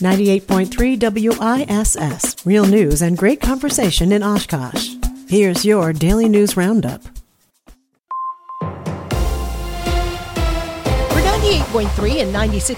98.3 WISS, real news and great conversation in Oshkosh. Here's your Daily News Roundup. For 98.3 and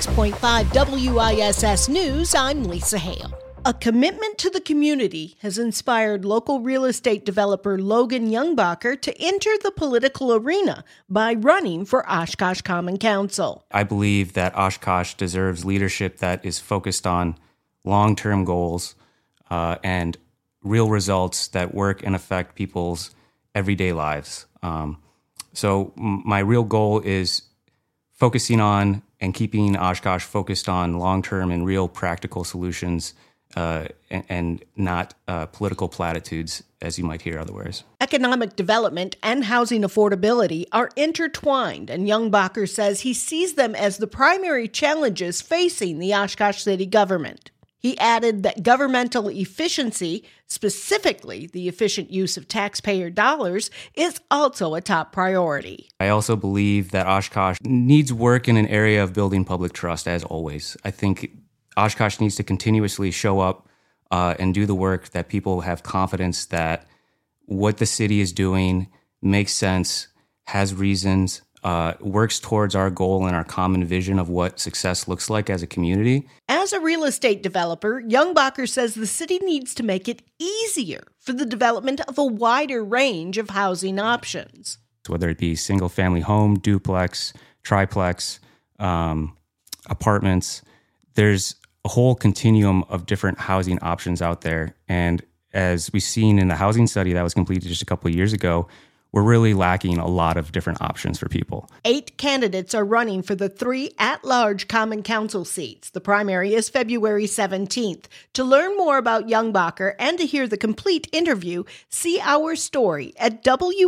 96.5 WISS News, I'm Lisa Hale. A commitment to the community has inspired local real estate developer Logan Youngbacher to enter the political arena by running for Oshkosh Common Council. I believe that Oshkosh deserves leadership that is focused on long-term goals and real results that work and affect people's everyday lives. So my real goal is focusing on and keeping Oshkosh focused on long-term and real practical solutions and not political platitudes, as you might hear otherwise. Economic development and housing affordability are intertwined, and Youngbacher says he sees them as the primary challenges facing the Oshkosh City government. He added that governmental efficiency, specifically the efficient use of taxpayer dollars, is also a top priority. I also believe that Oshkosh needs work in an area of building public trust, as always. I think Oshkosh needs to continuously show up and do the work that people have confidence that what the city is doing makes sense, has reasons, works towards our goal and our common vision of what success looks like as a community. As a real estate developer, Youngbacher says the city needs to make it easier for the development of a wider range of housing options. Whether it be single-family home, duplex, triplex, apartments, there's a whole continuum of different housing options out there. And as we've seen in the housing study that was completed just a couple of years ago, we're really lacking a lot of different options for people. 8 candidates are running for the 3 at-large Common Council seats. The primary is February 17th. To learn more about Youngbacher and to hear the complete interview, see our story at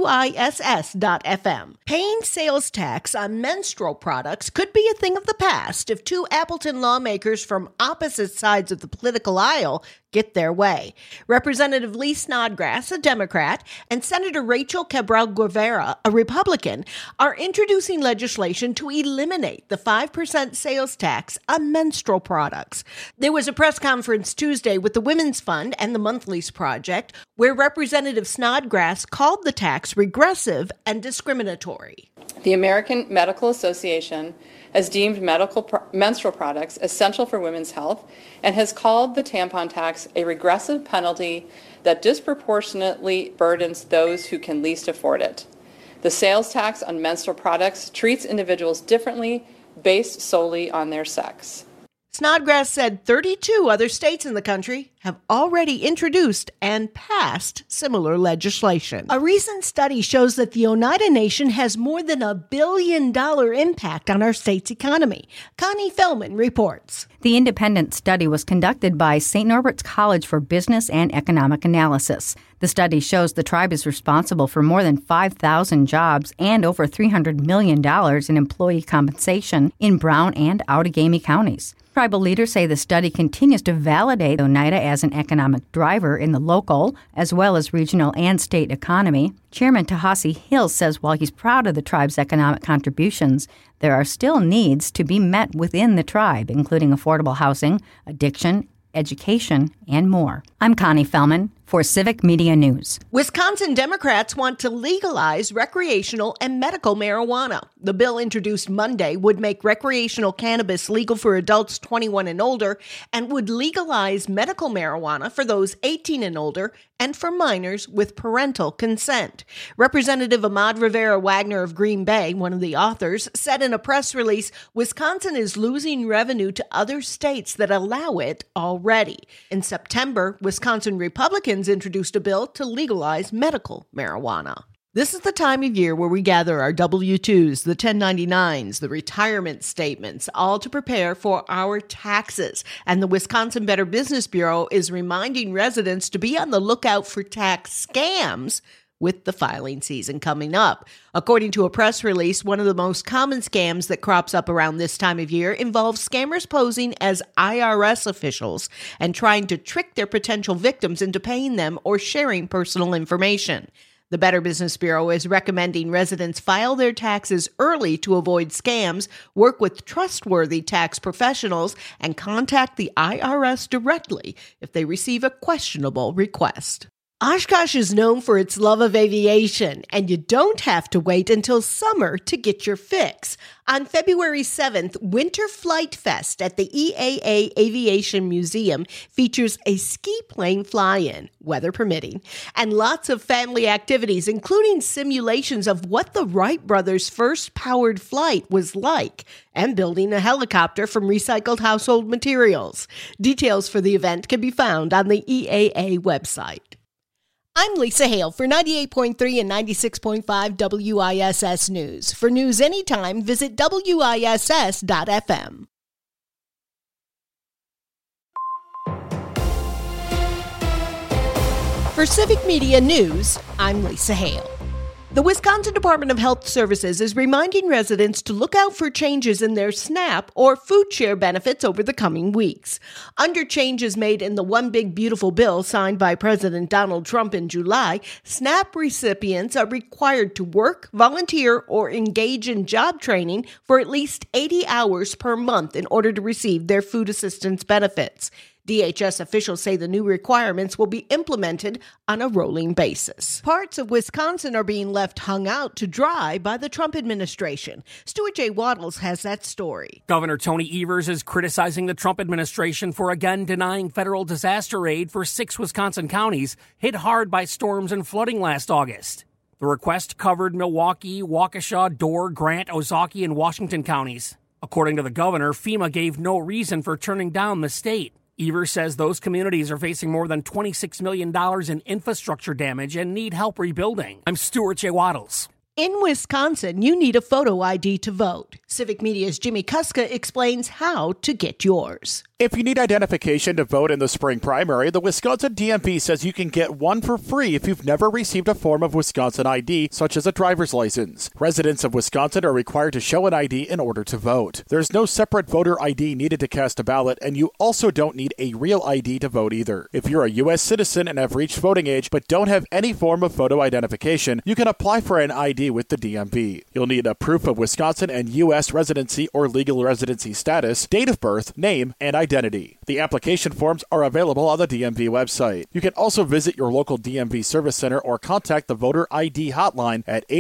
WISS.FM. Paying sales tax on menstrual products could be a thing of the past if 2 Appleton lawmakers from opposite sides of the political aisle get their way. Representative Lee Snodgrass, a Democrat, and Senator Rachel Cabral Guevara, a Republican, are introducing legislation to eliminate the 5% sales tax on menstrual products. There was a press conference Tuesday with the Women's Fund and the Monthlies Project, where Representative Snodgrass called the tax regressive and discriminatory. The American Medical Association has deemed menstrual products essential for women's health and has called the tampon tax a regressive penalty that disproportionately burdens those who can least afford it. The sales tax on menstrual products treats individuals differently based solely on their sex. Snodgrass said 32 other states in the country have already introduced and passed similar legislation. A recent study shows that the Oneida Nation has more than $1 billion impact on our state's economy. Connie Fellman reports. The independent study was conducted by St. Norbert's College for Business and Economic Analysis. The study shows the tribe is responsible for more than 5,000 jobs and over $300 million in employee compensation in Brown and Outagamie counties. Tribal leaders say the study continues to validate Oneida as an economic driver in the local as well as regional and state economy. Chairman Tahasi Hill says while he's proud of the tribe's economic contributions, there are still needs to be met within the tribe, including affordable housing, addiction, education, and more. I'm Connie Fellman for Civic Media News. Wisconsin Democrats want to legalize recreational and medical marijuana. The bill introduced Monday would make recreational cannabis legal for adults 21 and older and would legalize medical marijuana for those 18 and older and for minors with parental consent. Representative Ahmad Rivera Wagner of Green Bay, one of the authors, said in a press release, Wisconsin is losing revenue to other states that allow it already. In September, Wisconsin Republicans introduced a bill to legalize medical marijuana. This is the time of year where we gather our W-2s, the 1099s, the retirement statements, all to prepare for our taxes. And the Wisconsin Better Business Bureau is reminding residents to be on the lookout for tax scams with the filing season coming up. According to a press release, one of the most common scams that crops up around this time of year involves scammers posing as IRS officials and trying to trick their potential victims into paying them or sharing personal information. The Better Business Bureau is recommending residents file their taxes early to avoid scams, work with trustworthy tax professionals, and contact the IRS directly if they receive a questionable request. Oshkosh is known for its love of aviation, and you don't have to wait until summer to get your fix. On February 7th, Winter Flight Fest at the EAA Aviation Museum features a ski plane fly-in, weather permitting, and lots of family activities, including simulations of what the Wright brothers' first powered flight was like, and building a helicopter from recycled household materials. Details for the event can be found on the EAA website. I'm Lisa Hale for 98.3 and 96.5 WISS News. For news anytime, visit WISS.FM. For Civic Media News, I'm Lisa Hale. The Wisconsin Department of Health Services is reminding residents to look out for changes in their SNAP or food share benefits over the coming weeks. Under changes made in the One Big Beautiful Bill signed by President Donald Trump in July, SNAP recipients are required to work, volunteer, or engage in job training for at least 80 hours per month in order to receive their food assistance benefits. DHS officials say the new requirements will be implemented on a rolling basis. Parts of Wisconsin are being left hung out to dry by the Trump administration. Stuart J. Waddles has that story. Governor Tony Evers is criticizing the Trump administration for again denying federal disaster aid for 6 Wisconsin counties hit hard by storms and flooding last August. The request covered Milwaukee, Waukesha, Door, Grant, Ozaukee, and Washington counties. According to the governor, FEMA gave no reason for turning down the state. Evers says those communities are facing more than $26 million in infrastructure damage and need help rebuilding. I'm Stuart J. Waddles. In Wisconsin, you need a photo ID to vote. Civic Media's Jimmy Kuska explains how to get yours. If you need identification to vote in the spring primary, the Wisconsin DMV says you can get one for free if you've never received a form of Wisconsin ID, such as a driver's license. Residents of Wisconsin are required to show an ID in order to vote. There's no separate voter ID needed to cast a ballot, and you also don't need a real ID to vote either. If you're a U.S. citizen and have reached voting age but don't have any form of photo identification, you can apply for an ID with the DMV. You'll need a proof of Wisconsin and U.S. residency or legal residency status, date of birth, name, and identity. The application forms are available on the DMV website. You can also visit your local DMV service center or contact the voter ID hotline at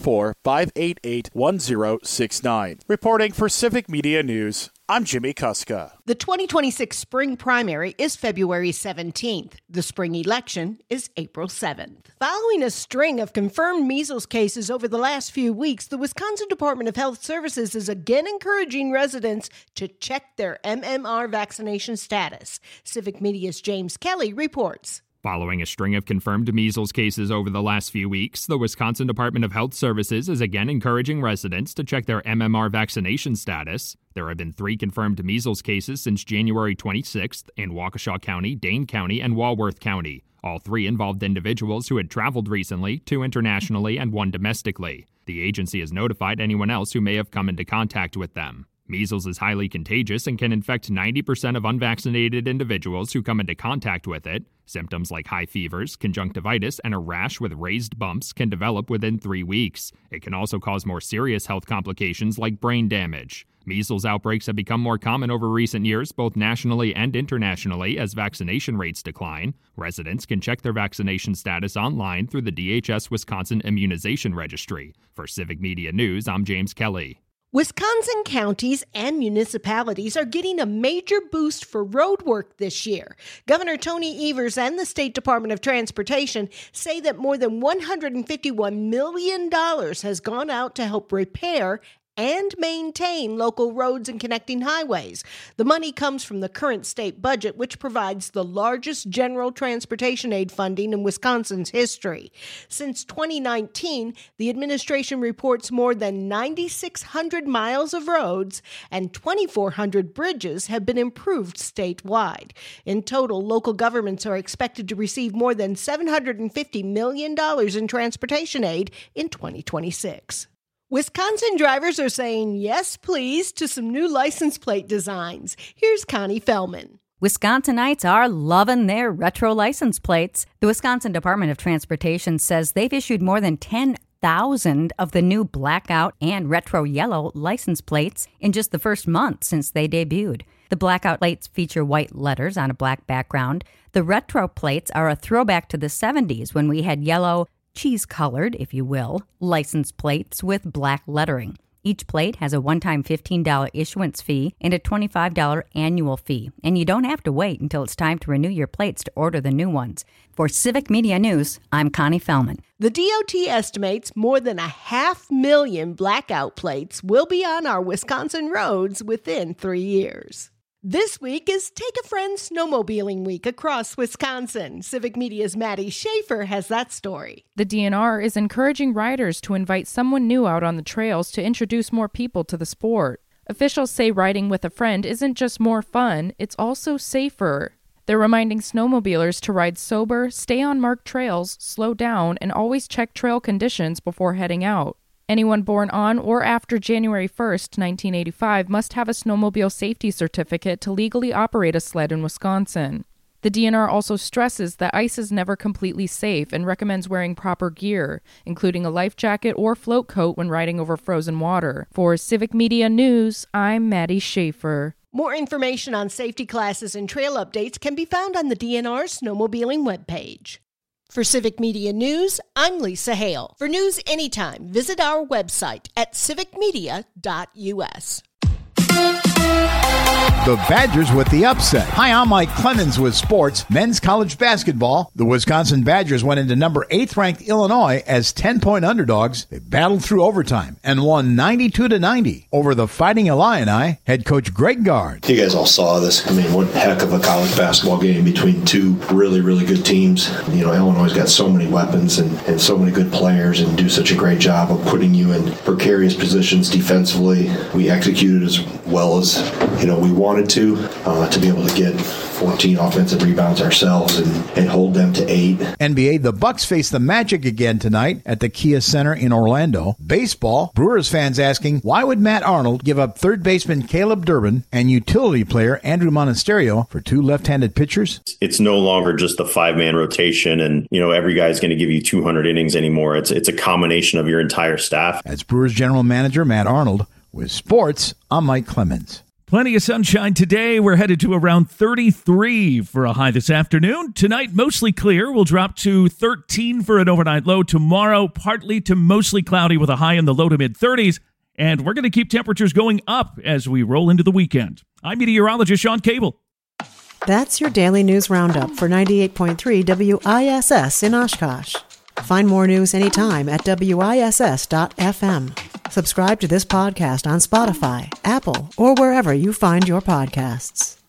844-588-1069. Reporting for Civic Media News, I'm Jimmy Kuska. The 2026 spring primary is February 17th. The spring election is April 7th. Following a string of confirmed measles cases over the last few weeks, the Wisconsin Department of Health Services is again encouraging residents to check their MMR vaccination status. Civic Media's James Kelly reports. Following a string of confirmed measles cases over the last few weeks, the Wisconsin Department of Health Services is again encouraging residents to check their MMR vaccination status. There have been 3 confirmed measles cases since January 26th in Waukesha County, Dane County, and Walworth County. All 3 involved individuals who had traveled recently, 2 internationally and 1 domestically. The agency has notified anyone else who may have come into contact with them. Measles is highly contagious and can infect 90% of unvaccinated individuals who come into contact with it. Symptoms like high fevers, conjunctivitis, and a rash with raised bumps can develop within 3 weeks. It can also cause more serious health complications like brain damage. Measles outbreaks have become more common over recent years, both nationally and internationally, as vaccination rates decline. Residents can check their vaccination status online through the DHS Wisconsin Immunization Registry. For Civic Media News, I'm James Kelly. Wisconsin counties and municipalities are getting a major boost for road work this year. Governor Tony Evers and the State Department of Transportation say that more than $151 million has gone out to help repair and maintain local roads and connecting highways. The money comes from the current state budget, which provides the largest general transportation aid funding in Wisconsin's history. Since 2019, the administration reports more than 9,600 miles of roads and 2,400 bridges have been improved statewide. In total, local governments are expected to receive more than $750 million in transportation aid in 2026. Wisconsin drivers are saying yes, please, to some new license plate designs. Here's Connie Fellman. Wisconsinites are loving their retro license plates. The Wisconsin Department of Transportation says they've issued more than 10,000 of the new blackout and retro yellow license plates in just the first month since they debuted. The blackout plates feature white letters on a black background. The retro plates are a throwback to the 70s when we had yellow, cheese-colored, if you will, license plates with black lettering. Each plate has a one-time $15 issuance fee and a $25 annual fee, and you don't have to wait until it's time to renew your plates to order the new ones. For Civic Media News, I'm Connie Fellman. The DOT estimates more than 500,000 blackout plates will be on our Wisconsin roads within 3 years. This week is Take a Friend Snowmobiling Week across Wisconsin. Civic Media's Maddie Schaefer has that story. The DNR is encouraging riders to invite someone new out on the trails to introduce more people to the sport. Officials say riding with a friend isn't just more fun, it's also safer. They're reminding snowmobilers to ride sober, stay on marked trails, slow down, and always check trail conditions before heading out. Anyone born on or after January 1st, 1985 must have a snowmobile safety certificate to legally operate a sled in Wisconsin. The DNR also stresses that ice is never completely safe and recommends wearing proper gear, including a life jacket or float coat when riding over frozen water. For Civic Media News, I'm Maddie Schaefer. More information on safety classes and trail updates can be found on the DNR Snowmobiling webpage. For Civic Media News, I'm Lisa Hale. For news anytime, visit our website at civicmedia.us. The Badgers with the upset. Hi, I'm Mike Clemens with sports. Men's college basketball. The Wisconsin Badgers went into number 8th ranked Illinois as 10-point underdogs. They battled through overtime and won 92-90 over the Fighting Illini. Head coach Greg Gard. You guys all saw this. I mean, what heck of a college basketball game between two really, really good teams. You know, Illinois got so many weapons and so many good players and do such a great job of putting you in precarious positions defensively. We executed as well as, we wanted to be able to get 14 offensive rebounds ourselves and hold them to 8. NBA, the Bucks face the Magic again tonight at the Kia Center in Orlando. Baseball, Brewers fans asking, why would Matt Arnold give up third baseman Caleb Durbin and utility player Andrew Monasterio for two left-handed pitchers? It's no longer just the 5-man rotation and, every guy's going to give you 200 innings anymore. It's a combination of your entire staff. That's Brewers general manager Matt Arnold. With sports, I'm Mike Clemens. Plenty of sunshine today. We're headed to around 33 for a high this afternoon. Tonight, mostly clear. We'll drop to 13 for an overnight low. Tomorrow, partly to mostly cloudy with a high in the low to mid-30s. And we're going to keep temperatures going up as we roll into the weekend. I'm meteorologist Sean Cable. That's your daily news roundup for 98.3 WISS in Oshkosh. Find more news anytime at WISS.FM. Subscribe to this podcast on Spotify, Apple, or wherever you find your podcasts.